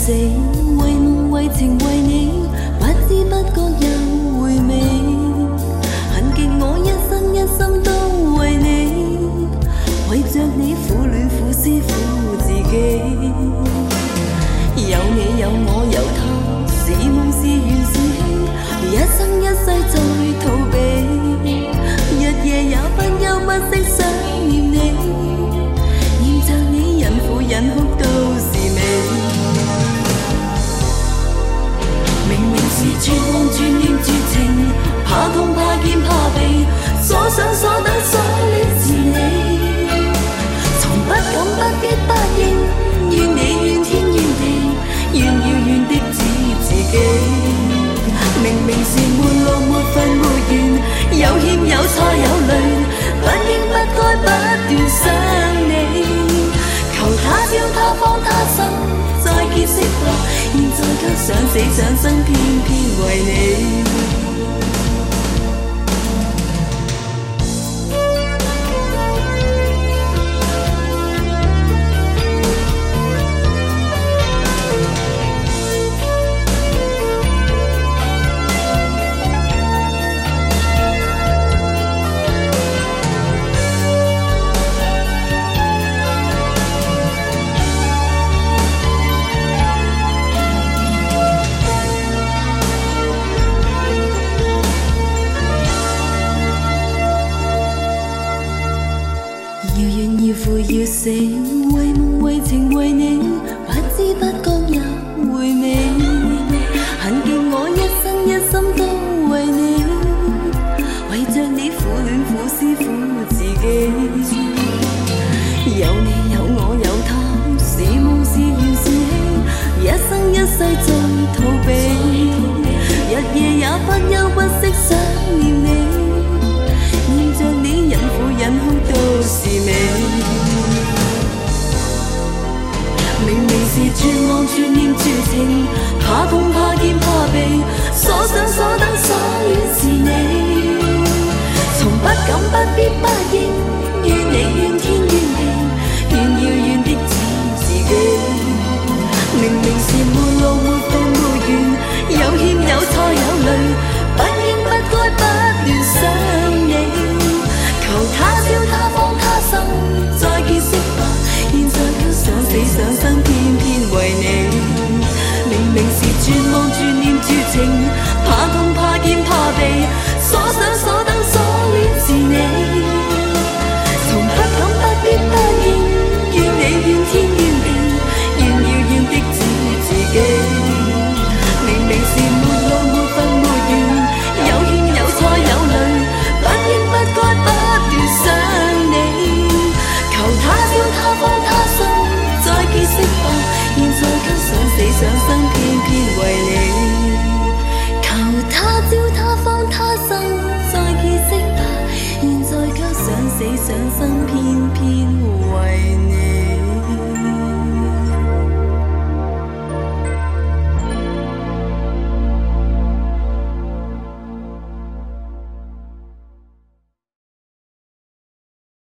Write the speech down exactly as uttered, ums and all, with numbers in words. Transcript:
死，为梦为情为你，不知不觉又回味。恨极我一生一心都为你，为着你苦恋苦思苦自己。有你有我有他，是梦是缘是戏，一生一世在逃避，日夜也不休不息想念你，念着你人苦人哭都是美。明明是絕望絕念絕情，怕痛怕見怕避，所想所等所戀是你，從不敢不必不應，怨你怨天怨地，怨遙遠的只自己。明明是沒路沒份沒緣，有欠有錯有淚，不應不該不斷想你，求他朝他方他生再結識吧，現在卻想死想生偏偏為你。要怨要負要死，為夢為情為你，不知不覺又回味。恨極我一生一心都為你，為着你苦戀苦思苦自己。有你有我有他，是夢是緣是戲，一生一世在逃避，日夜也不休不息想念你，念着你忍苦忍哭都是美。明明是絕望絕念絕情，怕痛怕見怕避，所想所等所戀是你，從不敢不必不應，怨你怨天怨地，怨遙遠的只自己。明明是沒路沒份沒緣，有欠有錯有淚，不應不該不斷想你，求他朝他方他生再結識吧，現在卻想死想生偏偏為你。明明是絕望絕念絕情，怕痛怕見怕避，所想所等所戀是你，從不敢不必不應，怨你怨天怨地，怨遙遠的只自己。明明是沒路沒份沒緣，有欠有錯有淚，不應不該不斷想你，求他朝他方他生再結識吧，現在卻想死想生偏偏為你，求他朝他方他生再結識吧，現在卻想死想生偏偏為你。